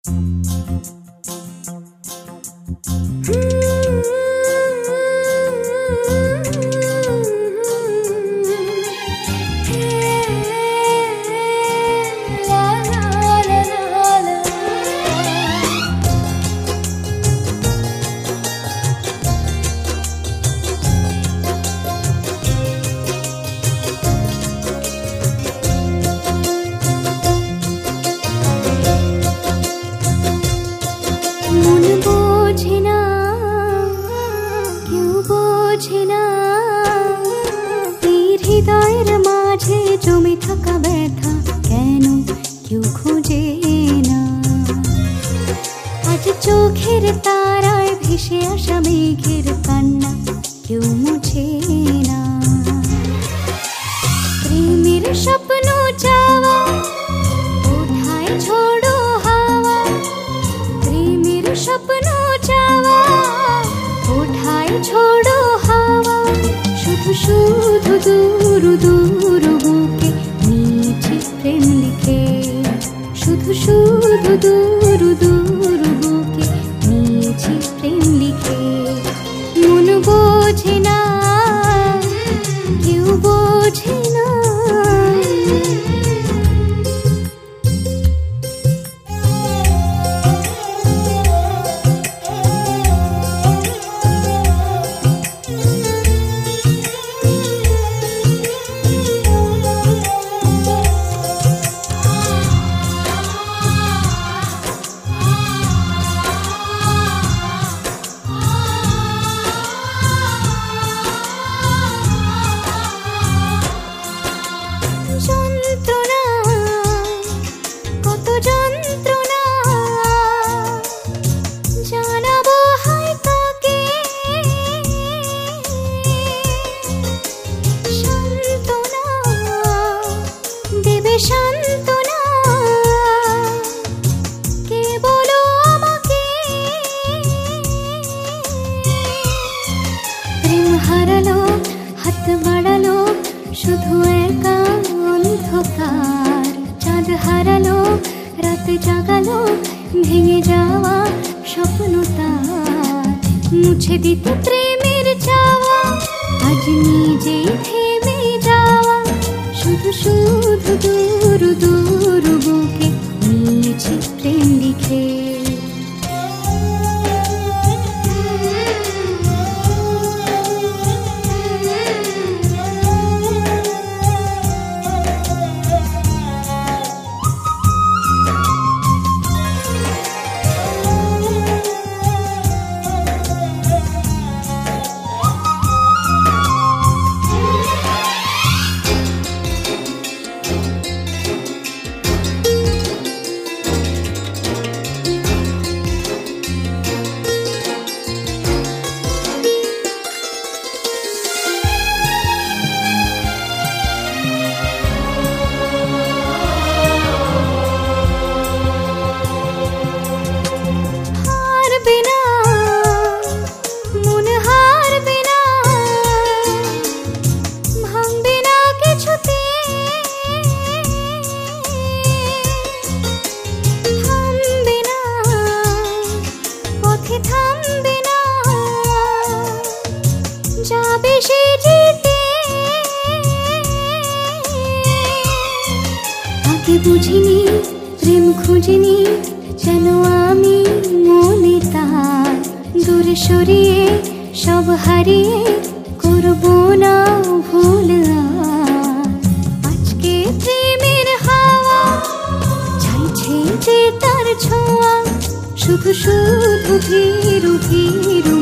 হৃদয়ের মাঝে জমে থাকা ব্যথা কেন কেউ খোঁজে না। আজ চোখের তারায় ভেসে আসা মেঘের কান্না কেউ মুছে না। প্রেমের স্বপ্ন চাওয়া কোথায় ঝোড়ো হাওয়া, প্রেমের স্বপ্ন চাওয়া কোথায় ঝোড়ো হাওয়া। শুধু শুধু দূর দূর বুকে মিছে প্রেম লিখে, শুধু শুধু দূর দূর বুকে মিছে প্রেম লিখে। মন বোঝে না, কেউ বোঝে না। যন্ত্রণা, কত যন্ত্রণা, জানাবো হয় কাকে। সান্ত্বনা দেবে সান্ত্বনা, কে বলো আমাকে। প্রেম হারালো, হাত বাড়ালো, শুধু একা অন্ধকার। চাঁদ হারালো, রাত জাগালো, ভেঙে যাওয়া স্বপ্ন তার। মুছে দিতে প্রেমের চাওয়া, আজ নিজেই থেমে যাওয়া। শুধু শুধু দূর দূর বুকে মিছে প্রেম লিখে। যাবে সে জিতে, আগে বুঝিনি প্রেম খুঁজিনি যেন আমি মনে তার। দূরে সরিয়ে সব হারিয়ে করবো না ভুল আর। আজকে প্রেমের হাওয়া চাইছে যে তার ছোঁয়া, শুধু শুধু ভীরু ভীরু